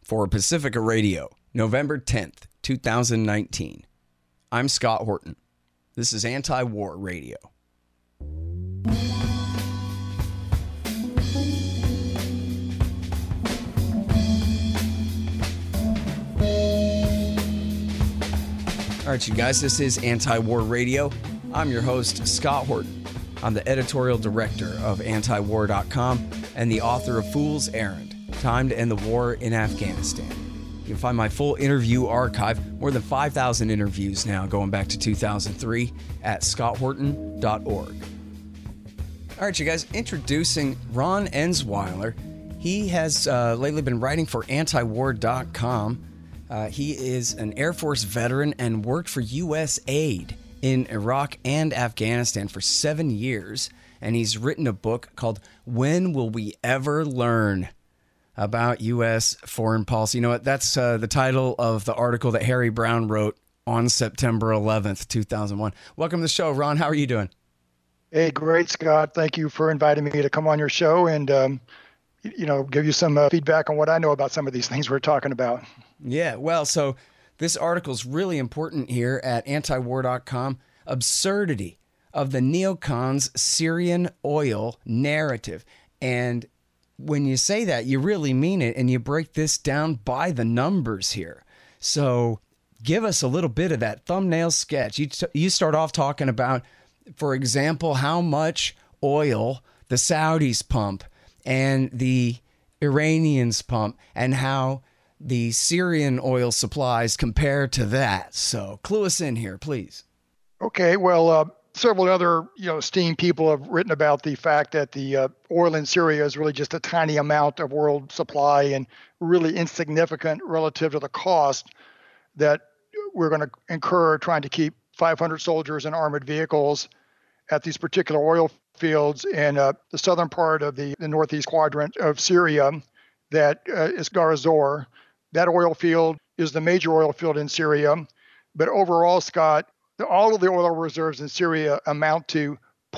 for Pacifica Radio, November 10th, 2019. I'm Scott Horton. This is Anti-War Radio. All right, you guys, this is Anti-War Radio. I'm your host, Scott Horton. I'm the editorial director of antiwar.com and the author of Fool's Errand, Time to End the War in Afghanistan. You can find my full interview archive, more than 5,000 interviews now going back to 2003, at scotthorton.org. All right, you guys, introducing Ron Ensweiler. He has lately been writing for antiwar.com. He is an Air Force veteran and worked for U.S. aid in Iraq and Afghanistan for 7 years. And he's written a book called When Will We Ever Learn? About U.S. foreign policy. You know what? That's the title of the article that Harry Brown wrote on September 11th, 2001. Welcome to the show, Ron. How are you doing? Hey, great, Scott. Thank you for inviting me to come on your show and, give you some feedback on what I know about some of these things we're talking about. Yeah, well, so this article is really important here at antiwar.com. Absurdity of the neocons' Syrian oil narrative. And when you say that, you really mean it, and you break this down by the numbers here. So give us a little bit of that thumbnail sketch. You start off talking about, for example, how much oil the Saudis pump and the Iranians pump, and how the Syrian oil supplies compare to that. So clue us in here, please. Okay, well, several other, esteemed people have written about the fact that the oil in Syria is really just a tiny amount of world supply and really insignificant relative to the cost that we're going to incur trying to keep 500 soldiers and armored vehicles at these particular oil fields in the southern part of the northeast quadrant of Syria that is Deir ez-Zor. That oil field is the major oil field in Syria. But overall, Scott, all of the oil reserves in Syria amount to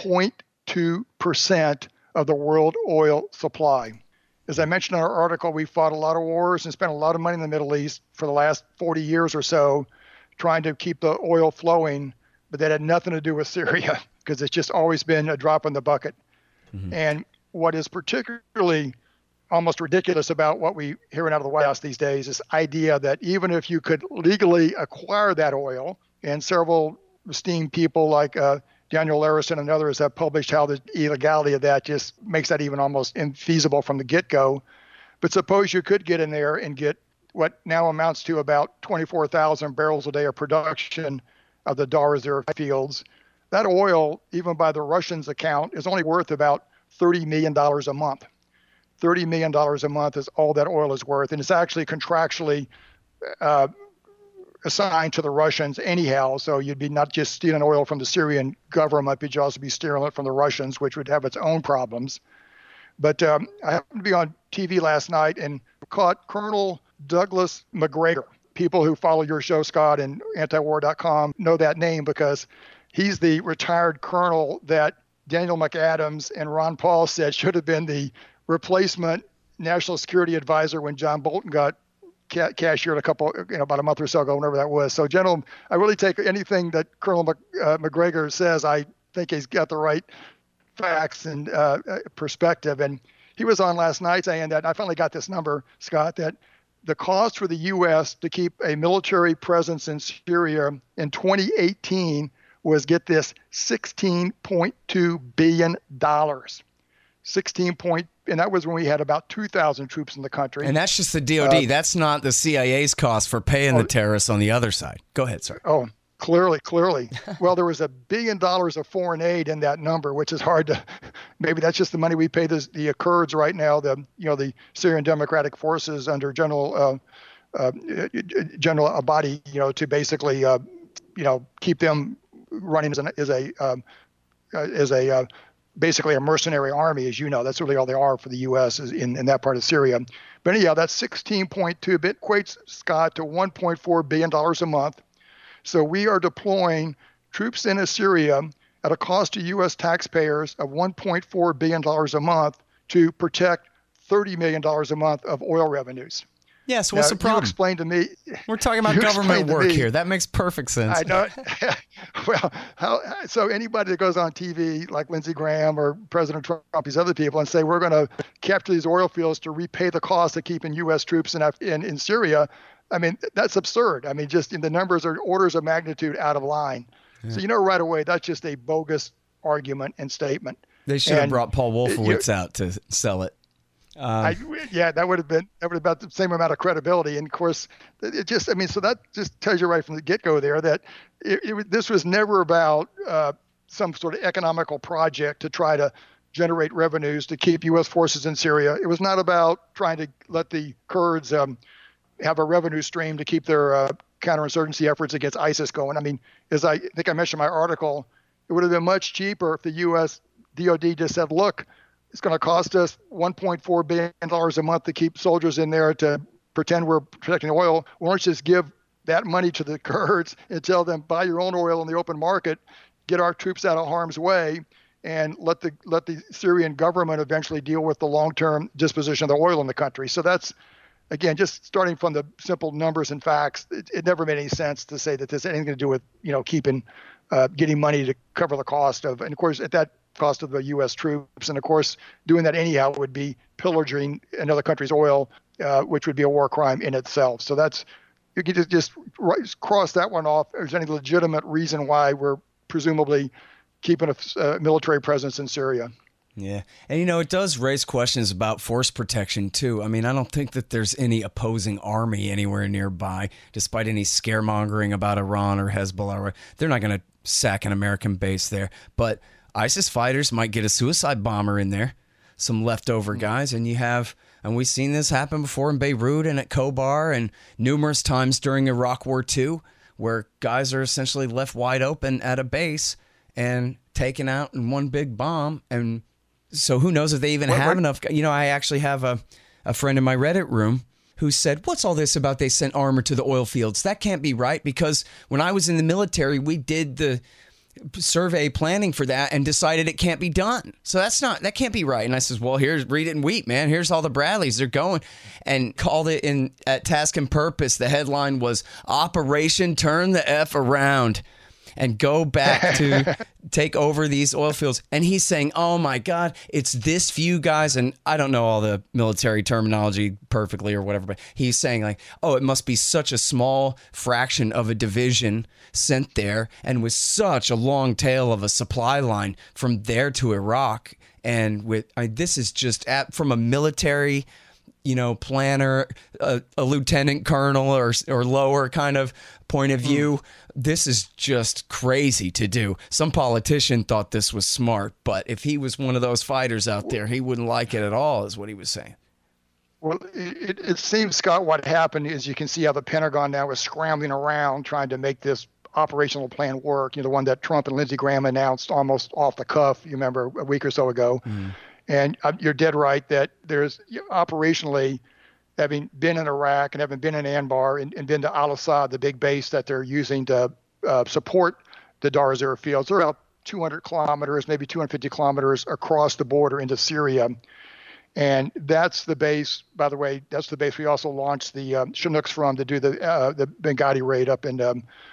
0.2% of the world oil supply. As I mentioned in our article, we fought a lot of wars and spent a lot of money in the Middle East for the last 40 years or so trying to keep the oil flowing, but that had nothing to do with Syria because it's just always been a drop in the bucket. Mm-hmm. And what is particularly almost ridiculous about what we hearing out of the White House these days is the idea that even if you could legally acquire that oil, and several esteemed people like Daniel Larison and others have published how the illegality of that just makes that even almost infeasible from the get-go. But suppose you could get in there and get what now amounts to about 24,000 barrels a day of production of the Deir ez-Zor fields. That oil, even by the Russians' account, is only worth about $30 million a month. $30 million a month is all that oil is worth. And it's actually contractually assigned to the Russians anyhow. So you'd be not just stealing oil from the Syrian government, but you'd also be stealing it from the Russians, which would have its own problems. But I happened to be on TV last night and caught Colonel Douglas Macgregor. People who follow your show, Scott, and antiwar.com know that name because he's the retired colonel that Daniel McAdams and Ron Paul said should have been the replacement national security advisor when John Bolton got cashiered about a month or so ago, whenever that was. So, gentlemen, I really take anything that Colonel Macgregor says. I think he's got the right facts and perspective. And he was on last night saying that I finally got this number, Scott, that the cost for the U.S. to keep a military presence in Syria in 2018 was, get this, $16.2 billion. And that was when we had about 2,000 troops in the country. And that's just the DOD. That's not the CIA's cost for paying the terrorists on the other side. Go ahead, sir. Oh, clearly. Well, there was $1 billion of foreign aid in that number, which is hard to. Maybe that's just the money we pay the Kurds right now. The Syrian Democratic Forces under General Abadi. To basically keep them running as a basically a mercenary army, as you know. That's really all they are for the U.S. is in that part of Syria. But anyhow, that's 16.2 bit equates, Scott, to $1.4 billion a month. So we are deploying troops into Syria at a cost to U.S. taxpayers of $1.4 billion a month to protect $30 million a month of oil revenues. Yes, what's the problem? You explain to me. We're talking about government work here. That makes perfect sense. I know. Well, so anybody that goes on TV like Lindsey Graham or President Trump, these other people, and say we're going to capture these oil fields to repay the cost of keeping U.S. troops in Syria, I mean, that's absurd. I mean, just the numbers are orders of magnitude out of line. Yeah. So right away, that's just a bogus argument and statement. They should have brought Paul Wolfowitz out to sell it. That would have been about the same amount of credibility. And of course, so that just tells you right from the get-go there that this was never about some sort of economical project to try to generate revenues to keep U.S. forces in Syria. It was not about trying to let the Kurds have a revenue stream to keep their counterinsurgency efforts against ISIS going. I mean, as I think I mentioned in my article, it would have been much cheaper if the U.S. DOD just said, look, it's going to cost us $1.4 billion a month to keep soldiers in there to pretend we're protecting oil. Why don't you just give that money to the Kurds and tell them, buy your own oil in the open market, get our troops out of harm's way, and let the Syrian government eventually deal with the long-term disposition of the oil in the country. So that's, again, just starting from the simple numbers and facts, it never made any sense to say that this has anything to do with, getting money to cover the cost of, and of course, at that cost of the U.S. troops. And of course, doing that anyhow would be pillaging another country's oil, which would be a war crime in itself. So you can just cross that one off. Is there any legitimate reason why we're presumably keeping a military presence in Syria? Yeah. And, it does raise questions about force protection, too. I mean, I don't think that there's any opposing army anywhere nearby, despite any scaremongering about Iran or Hezbollah. They're not going to sack an American base there. But ISIS fighters might get a suicide bomber in there, some leftover guys, and we've seen this happen before in Beirut and at Khobar and numerous times during Iraq War II, where guys are essentially left wide open at a base and taken out in one big bomb. And so who knows if they even have enough. I actually have a friend in my Reddit room who said, what's all this about they sent armor to the oil fields? That can't be right, because when I was in the military, we did the survey planning for that and decided it can't be done. So that can't be right. And I says, well, read it and weep, man. Here's all the Bradleys. They're going, and called it at Task and Purpose. The headline was Operation Turn the F Around and go back to take over these oil fields. And he's saying, oh my God, it's this few guys. And I don't know all the military terminology perfectly or whatever, but he's saying like, oh, it must be such a small fraction of a division sent there, and with such a long tail of a supply line from there to Iraq. And this is just from a military planner, a lieutenant colonel or lower kind of point of view, this is just crazy to do. Some politician thought this was smart, but if he was one of those fighters out there, he wouldn't like it at all, is what he was saying. Well, it seems, Scott, what happened is you can see how the Pentagon now is scrambling around trying to make this operational plan work. The one that Trump and Lindsey Graham announced almost off the cuff, you remember, a week or so ago. And you're dead right that there's operationally, having been in Iraq and having been in Anbar and been to Al-Assad, the big base that they're using to support the Darzur fields. They're about 200 kilometers, maybe 250 kilometers across the border into Syria. And that's the base, by the way, that's the base we also launched the Chinooks from to do the Benghazi raid up in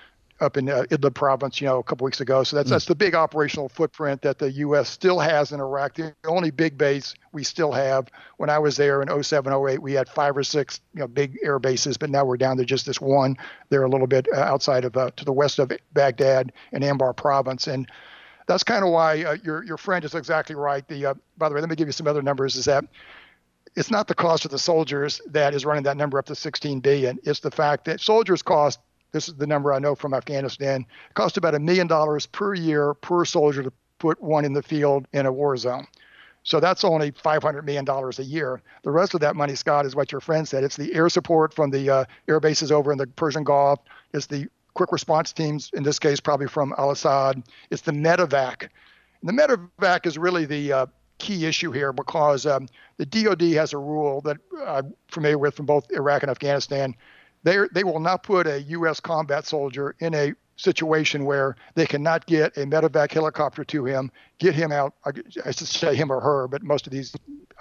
Idlib province, a couple weeks ago. So that's the big operational footprint that the U.S. still has in Iraq. The only big base we still have. When I was there in 07, 08, we had 5 or 6 big air bases, but now we're down to just this one. They're a little bit outside of to the west of Baghdad and Anbar province, and that's kind of why your friend is exactly right. By the way, let me give you some other numbers. Is that it's not the cost of the soldiers that is running that number up to $16 billion. It's the fact that soldiers cost. This is the number I know from Afghanistan. It costs about $1 million per year per soldier to put one in the field in a war zone. So that's only $500 million a year. The rest of that money, Scott, is what your friend said. It's the air support from the air bases over in the Persian Gulf. It's the quick response teams, in this case, probably from Al-Assad. It's the medevac. And the medevac is really the key issue here, because the DOD has a rule that I'm familiar with from both Iraq and Afghanistan. They will not put a U.S. combat soldier in a situation where they cannot get a medevac helicopter to him, get him out. I should say him or her, but most of these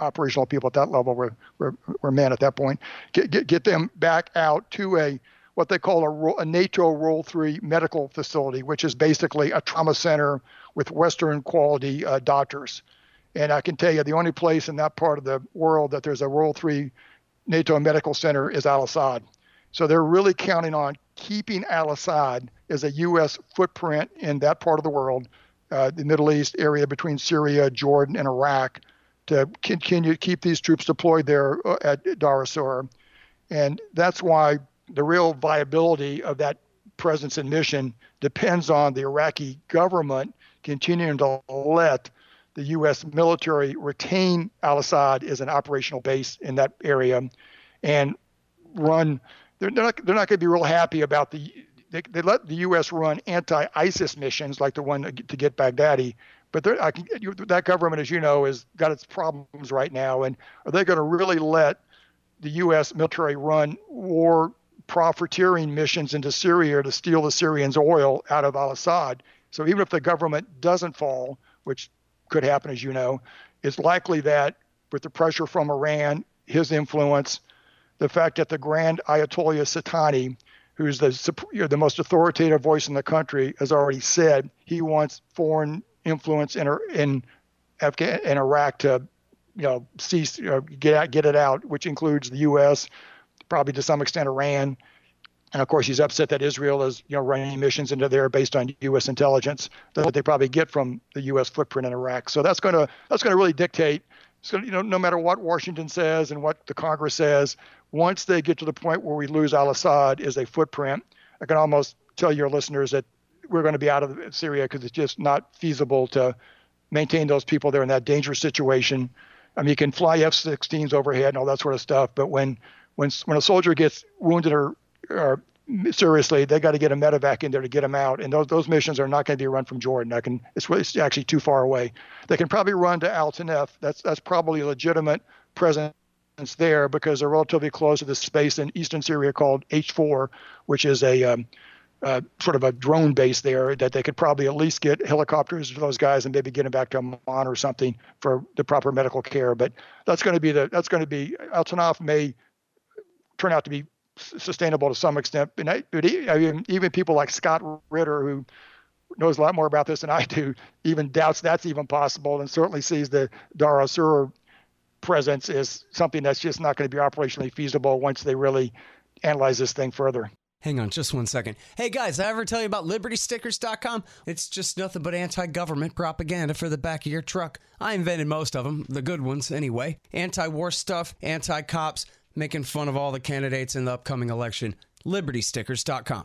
operational people at that level were men at that point. Get them back out to what they call a NATO Role 3 medical facility, which is basically a trauma center with Western quality doctors. And I can tell you the only place in that part of the world that there's a Role 3 NATO medical center is Al-Assad. So they're really counting on keeping Al-Assad as a U.S. footprint in that part of the world, the Middle East area between Syria, Jordan, and Iraq, to continue to keep these troops deployed there at Dar es-Sor. And that's why the real viability of that presence and mission depends on the Iraqi government continuing to let the U.S. military retain Al-Assad as an operational base in that area and run. They're not going to be real happy about they let the U.S. run anti-ISIS missions like the one to get Baghdadi. But that government, as you know, has got its problems right now. And are they going to really let the U.S. military run war profiteering missions into Syria to steal the Syrians' oil out of al-Assad? So even if the government doesn't fall, which could happen, as you know, it's likely that with the pressure from Iran, his influence, the fact that the Grand Ayatollah Sistani, who's the most authoritative voice in the country, has already said he wants foreign influence in Iraq to, cease, get it out, which includes the U.S., probably to some extent Iran, and of course he's upset that Israel is, running missions into there based on U.S. intelligence that they probably get from the U.S. footprint in Iraq. So that's going to really dictate. So no matter what Washington says and what the Congress says, once they get to the point where we lose al-Assad as a footprint, I can almost tell your listeners that we're going to be out of Syria because it's just not feasible to maintain those people there in that dangerous situation. I mean, you can fly F-16s overhead and all that sort of stuff, but when a soldier gets wounded or seriously, they got to get a medevac in there to get them out. And those missions are not going to be run from Jordan. It's actually too far away. They can probably run to Al Tanef. That's probably a legitimate presence there because they're relatively close to this space in eastern Syria called H4, which is a sort of a drone base there that they could probably at least get helicopters to those guys and maybe get them back to Amman or something for the proper medical care. But that's going to be Al Tanef may turn out to be sustainable to some extent. But even people like Scott Ritter, who knows a lot more about this than I do, even doubts that's even possible and certainly sees the Dar es-Sor presence as something that's just not going to be operationally feasible once they really analyze this thing further. Hang on just one second. Hey guys, I ever tell you about LibertyStickers.com? It's just nothing but anti-government propaganda for the back of your truck. I invented most of them, the good ones anyway. Anti-war stuff, anti-cops, making fun of all the candidates in the upcoming election. LibertyStickers.com.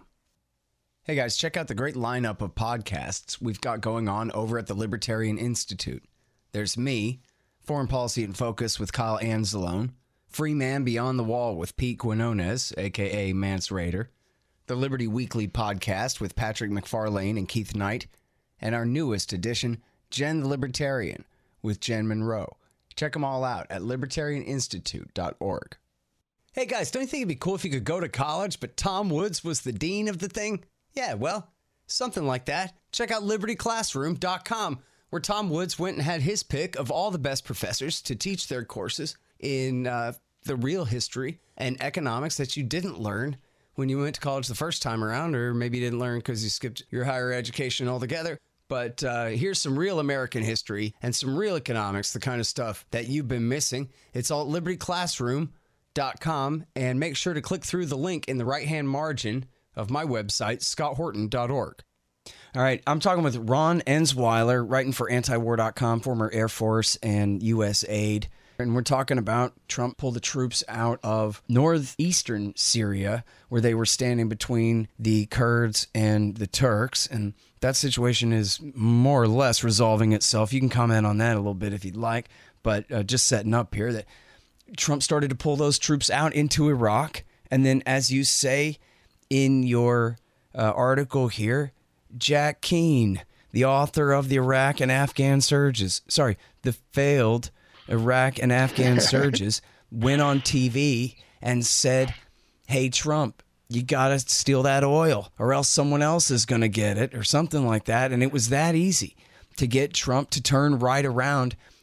Hey guys, check out the great lineup of podcasts we've got going on over at the Libertarian Institute. There's me, Foreign Policy in Focus with Kyle Anzalone, Free Man Beyond the Wall with Pete Quinones, a.k.a. Mance Raider, the Liberty Weekly podcast with Patrick McFarlane and Keith Knight, and our newest edition, Jen the Libertarian, with Jen Monroe. Check them all out at libertarianinstitute.org. Hey guys, don't you think it'd be cool if you could go to college, but Tom Woods was the dean of the thing? Yeah, well, something like that. Check out libertyclassroom.com, where Tom Woods went and had his pick of all the best professors to teach their courses in the real history and economics that you didn't learn when you went to college the first time around, or maybe you didn't learn because you skipped your higher education altogether. But here's some real American history and some real economics, the kind of stuff that you've been missing. It's all at libertyclassroom.com, and make sure to click through the link in the right-hand margin of my website, scotthorton.org. All right, I'm talking with Ron Ensweiler, writing for antiwar.com, former Air Force and U.S. aide. And we're talking about Trump pulled the troops out of northeastern Syria, where they were standing between the Kurds and the Turks. And that situation is more or less resolving itself. You can comment on that a little bit if you'd like. But just setting up here that Trump started to pull those troops out into Iraq. And then, as you say in your article here, Jack Keane, the author of the Iraq and Afghan surges, the failed Iraq and Afghan surges, went on TV and said, hey, Trump, you got to steal that oil or else someone else is going to get it or something like that. And it was that easy to get Trump to turn right around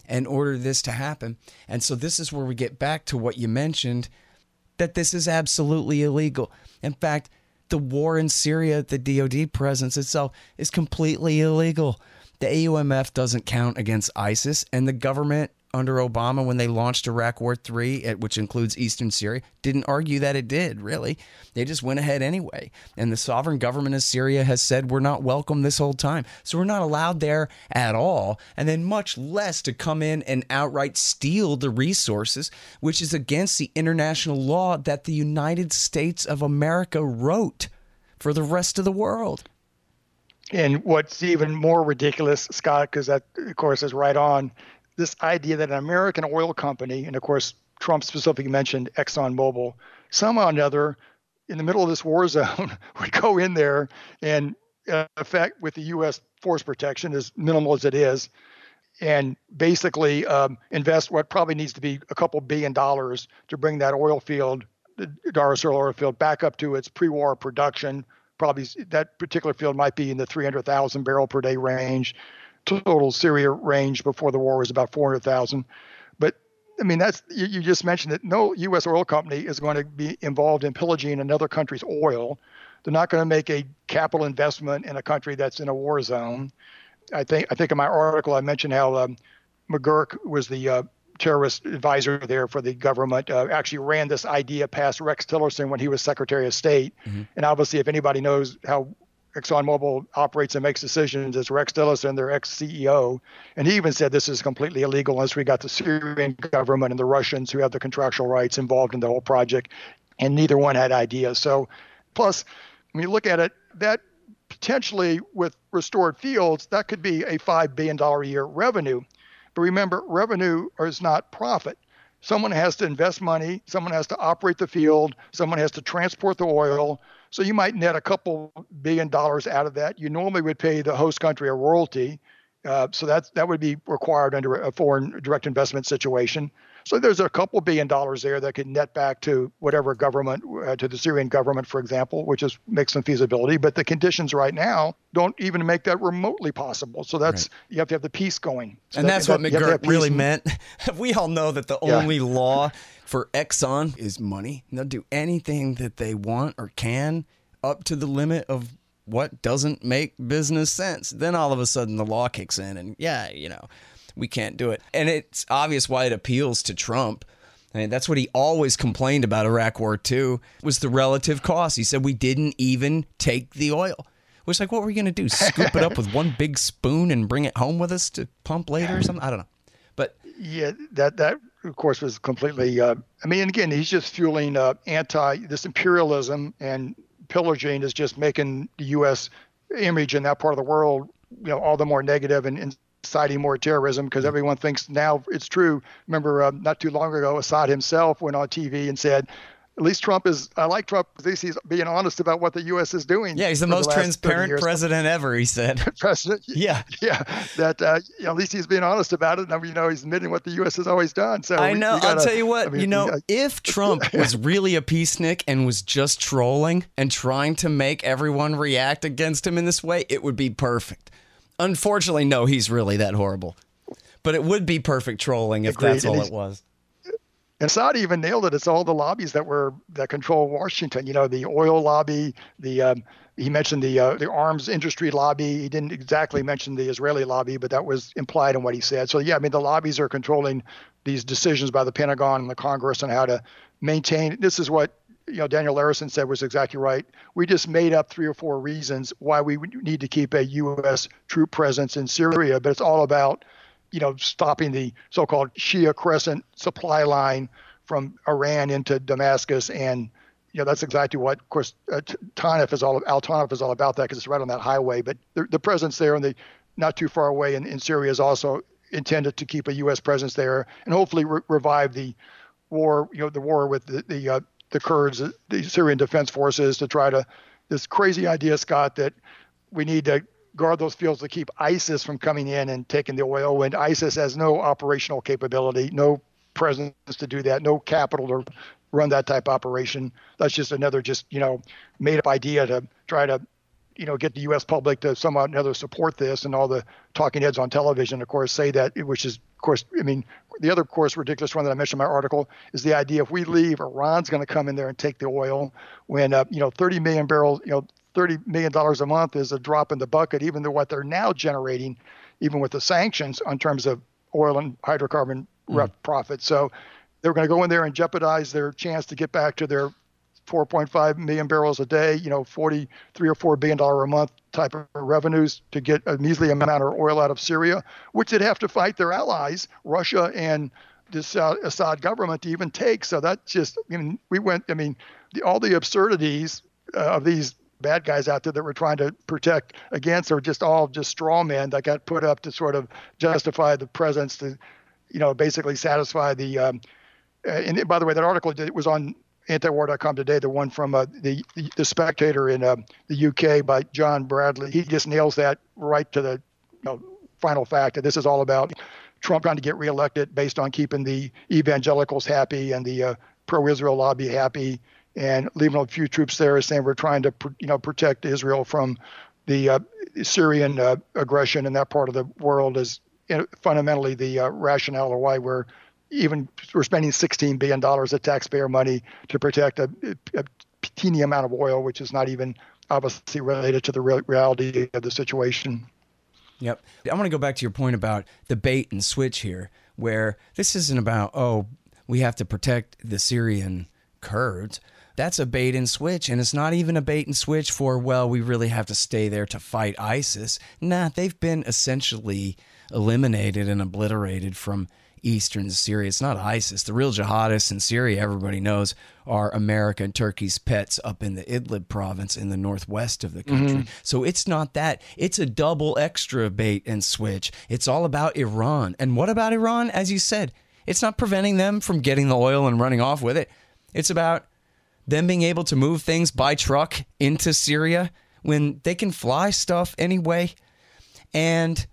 in order this to happen. And so this is where we get back to what you mentioned, that this is absolutely illegal. In fact, the war in Syria, the DoD presence itself, is completely illegal. The AUMF doesn't count against ISIS, and the government under Obama, when they launched Iraq War III, which includes eastern Syria, didn't argue that it did, really. They just went ahead anyway. And the sovereign government of Syria has said we're not welcome this whole time. So we're not allowed there at all. And then much less to come in and outright steal the resources, which is against the international law that the United States of America wrote for the rest of the world. And what's even more ridiculous, Scott, because that, of course, is right on, this idea that an American oil company, and of course, Trump specifically mentioned ExxonMobil, somehow or another, in the middle of this war zone, would go in there and, in effect, with the U.S. force protection, as minimal as it is, and basically invest what probably needs to be a couple $1 billion to bring that oil field, the Dar es Salaam oil field, back up to its pre-war production. Probably that particular field might be in the 300,000 barrel per day range. Total Syria range before the war was about 400,000. But I mean, that's, you just mentioned that no U.S. oil company is going to be involved in pillaging another country's oil. They're not going to make a capital investment in a country that's in a war zone. I think in my article I mentioned how McGurk was the terrorist advisor there for the government, actually ran this idea past Rex Tillerson when he was Secretary of State. Mm-hmm. And obviously, if anybody knows how ExxonMobil operates and makes decisions, it's Rex Tillerson, their ex-CEO. And he even said this is completely illegal unless we got the Syrian government and the Russians who have the contractual rights involved in the whole project. And neither one had ideas. So plus, when you look at it, that potentially with restored fields, that could be a $5 billion a year revenue. But remember, revenue is not profit. Someone has to invest money. Someone has to operate the field. Someone has to transport the oil. So you might net a couple $1 billion out of that. You normally would pay the host country a royalty. So that would be required under a foreign direct investment situation. So there's a couple $1 billion there that could net back to whatever government, to the Syrian government, for example, which is makes some feasibility. But the conditions right now don't even make that remotely possible. So that's right. You have to have the peace going. So and that's what McGurk really meant. We all know that the only law for Exxon is money. They'll do anything that they want or can up to the limit of what doesn't make business sense. Then all of a sudden the law kicks in and we can't do it. And it's obvious why it appeals to Trump. I mean, that's what he always complained about Iraq War II was the relative cost. He said we didn't even take the oil. Which, like, what were we going to do? Scoop it up with one big spoon and bring it home with us to pump later or something? I don't know. But yeah, that of course was completely. I mean, and again, he's just fueling this imperialism, and pillaging is just making the U.S. image in that part of the world, all the more negative and inciting more terrorism, because everyone thinks now it's true. Remember, not too long ago, Assad himself went on TV and said, at least I like Trump, at least he's being honest about what the U.S. is doing. Yeah, he's the most transparent president ever, he said. President. Yeah. Yeah, that at least he's being honest about it. And, he's admitting what the U.S. has always done. So I know. I'll tell you what, if Trump was really a peacenik and was just trolling and trying to make everyone react against him in this way, it would be perfect. Unfortunately, no, he's really that horrible. But it would be perfect trolling if that's all it was. And Assad even nailed it. It's all the lobbies that control Washington. The oil lobby, he mentioned the arms industry lobby. He didn't exactly mention the Israeli lobby, but that was implied in what he said. So yeah, I mean, the lobbies are controlling these decisions by the Pentagon and the Congress on how to maintain. This is what Daniel Larison said was exactly right. We just made up 3 or 4 reasons why we need to keep a U.S. troop presence in Syria, but it's all about stopping the so-called Shia Crescent supply line from Iran into Damascus. And, that's exactly what, of course, Al Tanf is all about that, because it's right on that highway. But the presence there and not too far away in Syria is also intended to keep a U.S. presence there and hopefully revive the war, the war with the Kurds, the Syrian Defense Forces, to try to, this crazy idea, Scott, that we need to guard those fields to keep ISIS from coming in and taking the oil, when ISIS has no operational capability, no presence to do that, no capital to run that type of operation. That's just another made up idea to try to get the U.S. public to somehow or another support this, and all the talking heads on television, of course, say that, which is, of course, I mean, the other, of course, ridiculous one that I mentioned in my article is the idea if we leave, Iran's going to come in there and take the oil when, 30 million barrels, $30 million a month is a drop in the bucket, even though what they're now generating, even with the sanctions on terms of oil and hydrocarbon profits. So they're going to go in there and jeopardize their chance to get back to their 4.5 million barrels a day, $43 or $4 billion a month type of revenues to get a measly amount of oil out of Syria, which they'd have to fight their allies, Russia and this Assad government, to even take. So that's just, all the absurdities of these bad guys out there that we're trying to protect against are just all just straw men that got put up to sort of justify the presence, to, basically satisfy the, and by the way, that article was on antiwar.com today, the one from the Spectator in the UK by John Bradley. He just nails that right to the final fact that this is all about Trump trying to get reelected based on keeping the evangelicals happy and the pro-Israel lobby happy, and leaving a few troops there, saying we're trying to protect Israel from the Syrian aggression in that part of the world is fundamentally the rationale or why we're spending $16 billion of taxpayer money to protect a teeny amount of oil, which is not even obviously related to the reality of the situation. Yep. I want to go back to your point about the bait and switch here, where this isn't about, we have to protect the Syrian Kurds. That's a bait and switch, and it's not even a bait and switch for, we really have to stay there to fight ISIS. Nah, they've been essentially eliminated and obliterated from eastern Syria. It's not ISIS. The real jihadists in Syria, everybody knows, are America and Turkey's pets up in the Idlib province in the northwest of the country. Mm-hmm. So it's not that. It's a double extra bait and switch. It's all about Iran. And what about Iran? As you said, it's not preventing them from getting the oil and running off with it. It's about them being able to move things by truck into Syria when they can fly stuff anyway. And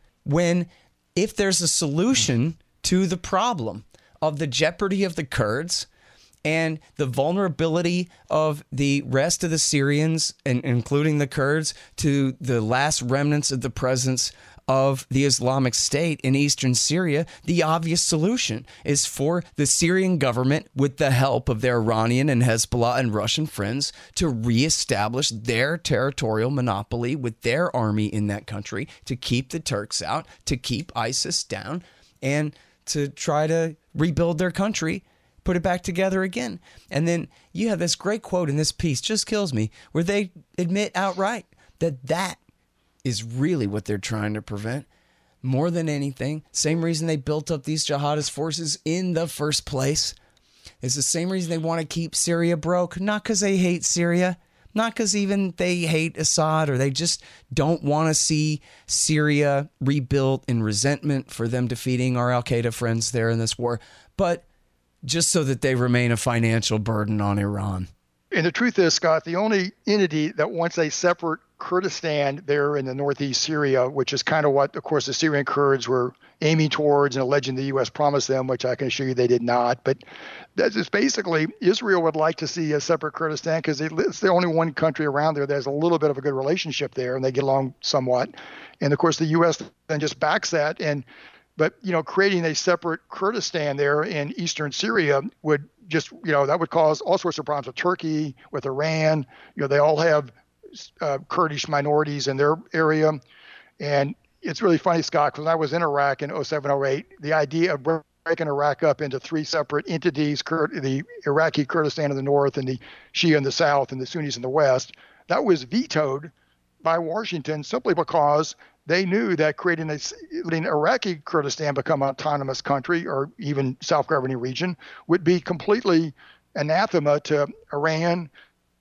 if there's a solution to the problem of the jeopardy of the Kurds and the vulnerability of the rest of the Syrians, and including the Kurds, to the last remnants of the presence of the Islamic State in eastern Syria, the obvious solution is for the Syrian government, with the help of their Iranian and Hezbollah and Russian friends, to reestablish their territorial monopoly with their army in that country, to keep the Turks out, to keep ISIS down, and to try to rebuild their country, put it back together again. And then you have this great quote in this piece, just kills me, where they admit outright that is really what they're trying to prevent. More than anything, same reason they built up these jihadist forces in the first place. It's the same reason they want to keep Syria broke, not because they hate Syria, not because even they hate Assad, or they just don't want to see Syria rebuilt in resentment for them defeating our Al-Qaeda friends there in this war, but just so that they remain a financial burden on Iran. And the truth is, Scott, the only entity that wants a separate Kurdistan there in the northeast Syria, which is kind of what, of course, the Syrian Kurds were aiming towards and alleging the U.S. promised them, which I can assure you they did not. But that's just basically, Israel would like to see a separate Kurdistan because it's the only one country around there that has a little bit of a good relationship there, and they get along somewhat. And of course, the U.S. then just backs that. But creating a separate Kurdistan there in eastern Syria would just, that would cause all sorts of problems with Turkey, with Iran. They all have Kurdish minorities in their area. And it's really funny, Scott, because when I was in Iraq in 07, 08, the idea of breaking Iraq up into three separate entities, the Iraqi Kurdistan in the north and the Shia in the south and the Sunnis in the west, that was vetoed by Washington simply because they knew that letting Iraqi Kurdistan become an autonomous country or even self-governing region would be completely anathema to Iran,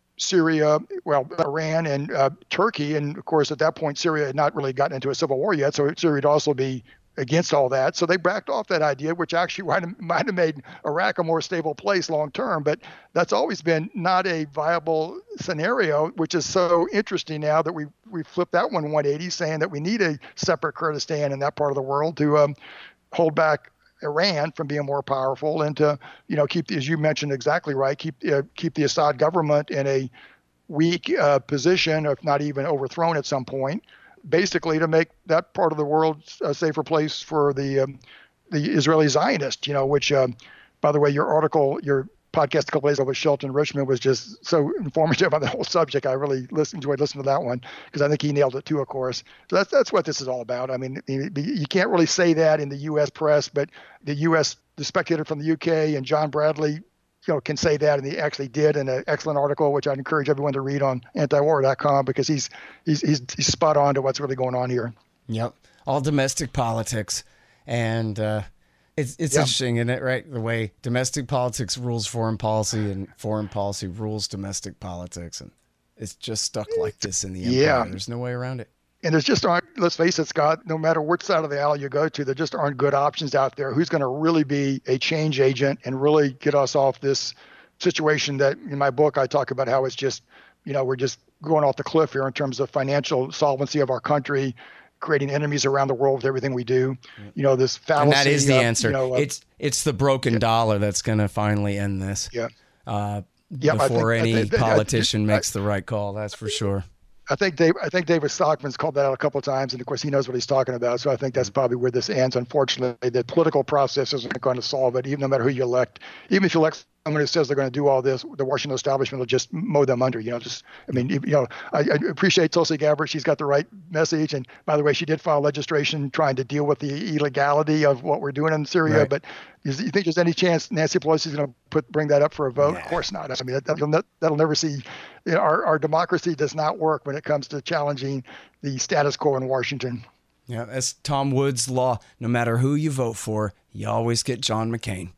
Syria, Iran and Turkey. And of course, at that point, Syria had not really gotten into a civil war yet. So Syria would also be against all that. So they backed off that idea, which actually might have made Iraq a more stable place long term. But that's always been not a viable scenario, which is so interesting now that we flipped that 180, saying that we need a separate Kurdistan in that part of the world to hold back Iran from being more powerful and to, keep, as you mentioned exactly right, keep the Assad government in a weak position, if not even overthrown at some point, basically to make that part of the world a safer place for the Israeli Zionists, which, by the way, your podcast a couple days ago with Shelton Richmond was just so informative on the whole subject. I really enjoyed listening to that one because I think he nailed it too, of course. So that's what this is all about. I mean, you can't really say that in the U.S. press, but the Spectator from the U.K. and John Bradley, can say that, and he actually did in an excellent article, which I'd encourage everyone to read on antiwar.com because he's spot on to what's really going on here. Yep, all domestic politics, and it's interesting, isn't it? Right, the way domestic politics rules foreign policy, and foreign policy rules domestic politics, and it's just stuck like this in the empire. Yeah. There's no way around it. And there's just aren't, let's face it, Scott, no matter which side of the aisle you go to, there just aren't good options out there. Who's going to really be a change agent and really get us off this situation that in my book, I talk about how it's just, we're just going off the cliff here in terms of financial solvency of our country, creating enemies around the world with everything we do. This fallacy. And that is the answer. It's the broken dollar that's going to finally end this. Yeah. Before any politician makes the right call, that's for sure. I think David Stockman's called that out a couple of times, and of course he knows what he's talking about. So I think that's probably where this ends. Unfortunately, the political process isn't going to solve it, even no matter who you elect. Even if you elect someone who says they're going to do all this, the Washington establishment will just mow them under. I appreciate Tulsi Gabbard. She's got the right message, and by the way, she did file legislation trying to deal with the illegality of what we're doing in Syria. Right. But you think there's any chance Nancy Pelosi is going to bring that up for a vote? Nah. Of course not. I mean, that'll never see. Our democracy does not work when it comes to challenging the status quo in Washington. Yeah, that's Tom Woods' law. No matter who you vote for, you always get John McCain.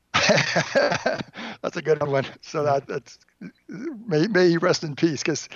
That's a good one. So that's may he rest in peace, because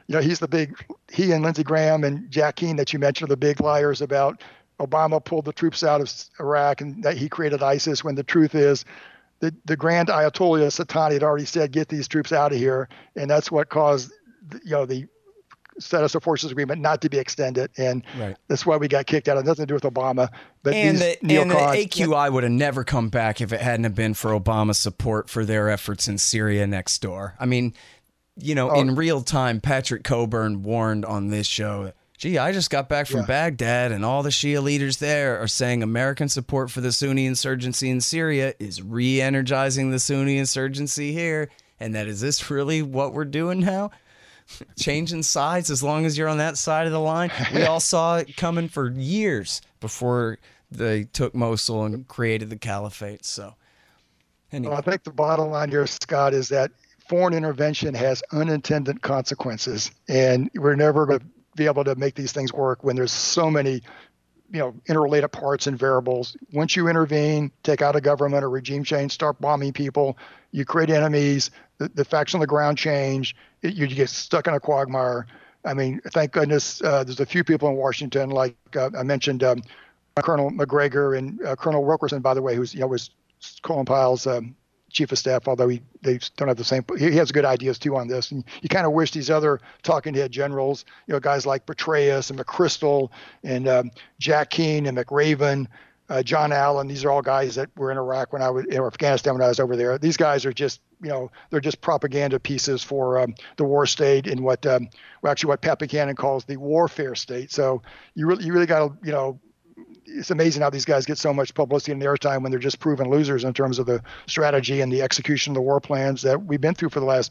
he and Lindsey Graham and Jack Keane that you mentioned are the big liars about Obama pulled the troops out of Iraq and that he created ISIS, when the truth is the Grand Ayatollah Satani had already said, get these troops out of here. And that's what caused, the status of forces agreement not to be extended. And right. That's why we got kicked out. It had nothing to do with Obama. But the AQI would have never come back if it hadn't have been for Obama's support for their efforts in Syria next door. I mean, in real time, Patrick Coburn warned on this show, gee, I just got back from Baghdad, and all the Shia leaders there are saying American support for the Sunni insurgency in Syria is re-energizing the Sunni insurgency here. And that, is this really what we're doing now? Changing sides as long as you're on that side of the line? We all saw it coming for years before they took Mosul and created the caliphate. So, anyway. Well, I think the bottom line here, Scott, is that foreign intervention has unintended consequences, and we're never going to be able to make these things work when there's so many, interrelated parts and variables. Once you intervene, take out a government or regime change, start bombing people, you create enemies, the facts on the ground change, you get stuck in a quagmire. I mean, thank goodness there's a few people in Washington, like I mentioned Colonel McGregor and Colonel Wilkerson, by the way, who's was Colin Powell's chief of staff, although they don't have the same. He has good ideas too on this, and you kind of wish these other talking head generals, guys like Petraeus and McChrystal and Jack Keane and McRaven, John Allen. These are all guys that were in Iraq when I was in Afghanistan when I was over there. These guys are just they're just propaganda pieces for the war state and what Pat Buchanan calls the warfare state. So you really got to it's amazing how these guys get so much publicity and airtime when they're just proven losers in terms of the strategy and the execution of the war plans that we've been through for the last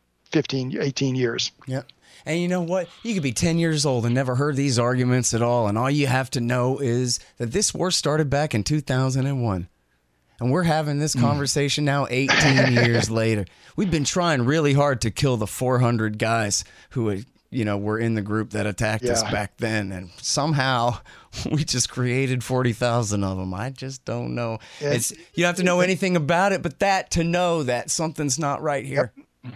15, 18 years. Yeah. And you know what? You could be 10 years old and never heard these arguments at all. And all you have to know is that this war started back in 2001. And we're having this conversation now 18 years later. We've been trying really hard to kill the 400 guys who were in the group that attacked us back then. And somehow we just created 40,000 of them. I just don't know. You don't have to know anything about it, but to know that something's not right here. Yep.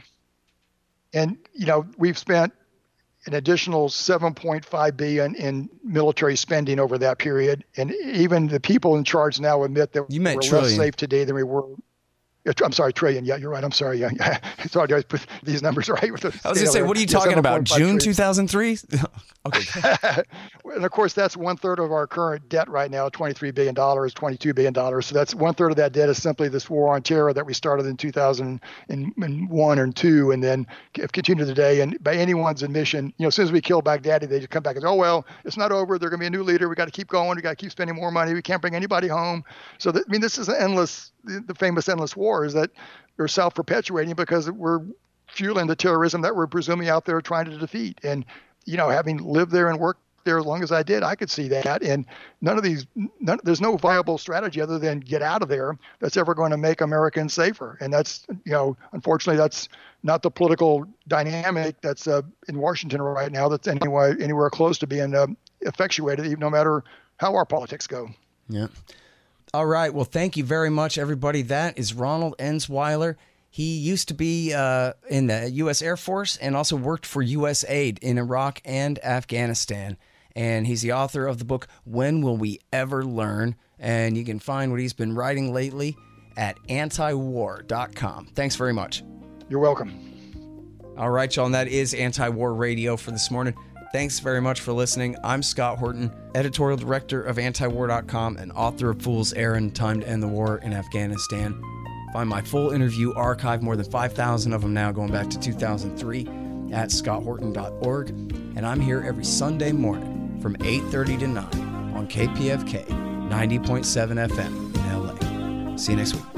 And, we've spent an additional $7.5 billion in military spending over that period. And even the people in charge now admit that we're less safe today than we were. I'm sorry, trillion. Yeah, you're right. I'm sorry. Yeah. Sorry, I put these numbers right. I was going to say, what are you talking about? June 2003? Okay. And of course, that's 1/3 of our current debt right now, $23 billion, $22 billion. So that's 1/3 of that debt is simply this war on terror that we started in 2001 and 2, and then have continued today. And by anyone's admission, as soon as we kill Baghdadi, they just come back and say, oh, well, it's not over. There's going to be a new leader. We got to keep going. We got to keep spending more money. We can't bring anybody home. So, this is an endless, the famous endless wars that are self-perpetuating because we're fueling the terrorism that we're presumably out there trying to defeat. And, having lived there and worked there as long as I did, I could see that. And there's no viable strategy other than get out of there that's ever going to make Americans safer. And that's, unfortunately, that's not the political dynamic that's in Washington right now that's anywhere close to being effectuated, even no matter how our politics go. Yeah. All right. Well, thank you very much, everybody. That is Ronald Ensweiler. He used to be in the U.S. Air Force and also worked for USAID in Iraq and Afghanistan. And he's the author of the book, When Will We Ever Learn? And you can find what he's been writing lately at antiwar.com. Thanks very much. You're welcome. All right, y'all. And that is Anti-War Radio for this morning. Thanks very much for listening. I'm Scott Horton, editorial director of antiwar.com and author of Fool's Errand, Time to End the War in Afghanistan. Find my full interview archive, more than 5,000 of them now, going back to 2003, at scotthorton.org. And I'm here every Sunday morning from 8:30 to 9 on KPFK 90.7 FM in LA. See you next week.